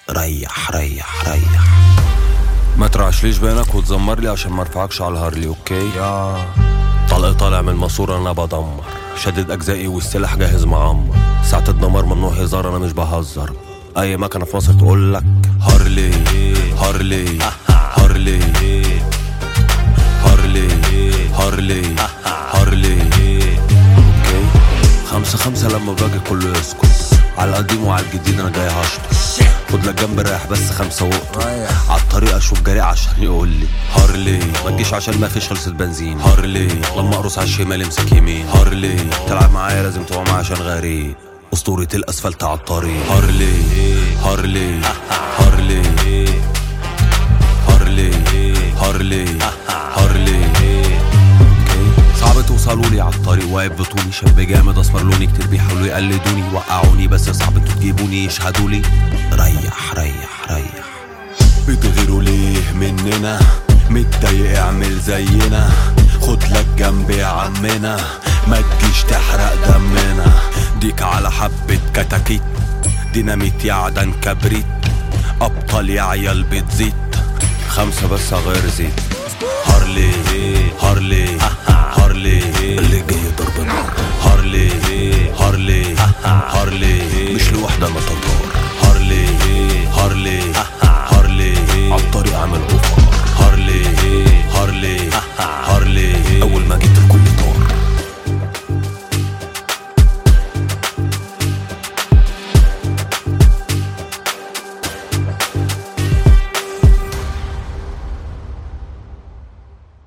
ريح ريح ريح. ما ترعشليش بينك وتزمر لي عشان ما ارفعكش على الهارلي، اوكي؟ طلق طالع من الماسورة انا بدمر، شدد اجزائي والسلاح جاهز معمر، ساعة الدمار ممنوع هزار انا مش بهزر. اي مكنة في مصر تقولك هارلي هارلي هارلي هارلي هارلي هارلي. اوكي 5-5 لما باجي كله يسكت، على القديم وعلى الجديد انا جاي هشطف. خد لك جنب رايح بس 5 وقت، على الطريق اشوف جريء عشان يقول لي هارلي، ما تجيش عشان ما فيش خلصت بنزين. هارلي لما اقرص على الشمال امسك يمين. هارلي تلعب معايا لازم تبقى معايا عشان غريب، اسطورة الاسفلت على الطريق. هارلي هارلي هارلي هارلي هارلي هارلي. صعب توصلوا لي على الطريق، واقف بطولي شاب جامد اصفر لوني، كتير بيحاولوا يقلدوني وقعوني، بس صعب انتوا تجيبوني يشهدوا لي. ريح ريح ريح. بتغيروا ليه مننا؟ متضايق اعمل زينا، خد لك جنب يا عمنا، ما تجيش تحرق دمنا. ديك على حبة كتاكيت، ديناميت يا عدن كبريت، ابطال يا عيال بتزيد. 5 بس غير زيت. هارلي هارلي